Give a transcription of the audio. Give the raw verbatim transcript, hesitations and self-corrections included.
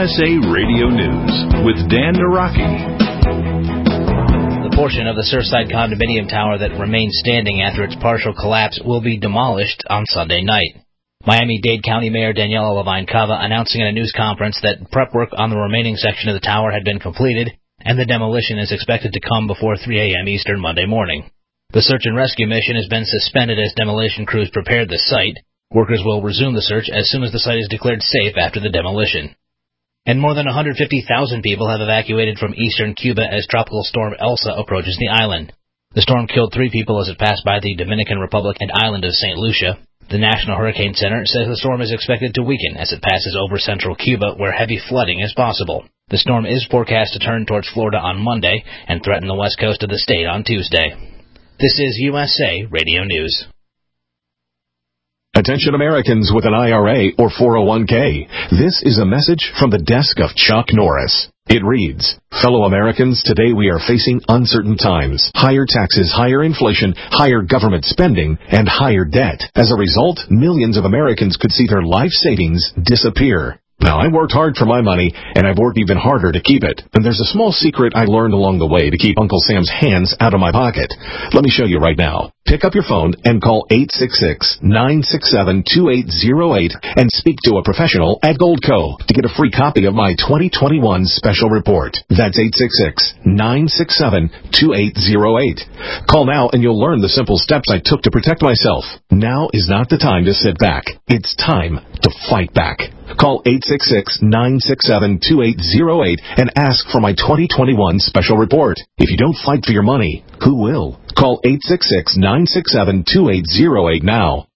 S A Radio News with Dan Naraki. The portion of the Surfside condominium tower that remains standing after its partial collapse will be demolished on Sunday night. Miami-Dade County Mayor Daniela Levine Cava announcing in a news conference that prep work on the remaining section of the tower had been completed, and the demolition is expected to come before three a.m. Eastern Monday morning. The search and rescue mission has been suspended as demolition crews prepare the site. Workers will resume the search as soon as the site is declared safe after the demolition. And more than one hundred fifty thousand people have evacuated from eastern Cuba as Tropical Storm Elsa approaches the island. The storm killed three people as it passed by the Dominican Republic and island of Saint Lucia. The National Hurricane Center says the storm is expected to weaken as it passes over central Cuba, where heavy flooding is possible. The storm is forecast to turn towards Florida on Monday and threaten the west coast of the state on Tuesday. This is U S A Radio News. Attention Americans with an I R A or four oh one k. This is a message from the desk of Chuck Norris. It reads, fellow Americans, today we are facing uncertain times. Higher taxes, higher inflation, higher government spending, and higher debt. As a result, millions of Americans could see their life savings disappear. Now, I worked hard for my money, and I've worked even harder to keep it. And there's a small secret I learned along the way to keep Uncle Sam's hands out of my pocket. Let me show you right now. Pick up your phone and call eight six six, nine six seven, two eight zero eight and speak to a professional at Goldco to get a free copy of my twenty twenty-one special report. That's eight six six, nine six seven, two eight zero eight. Call now and you'll learn the simple steps I took to protect myself. Now is not the time to sit back. It's time to fight back. Call eight six six, nine six seven, two eight zero eight and ask for my twenty twenty-one special report. If you don't fight for your money, who will? Call eight six six, nine six seven, two eight zero eight now.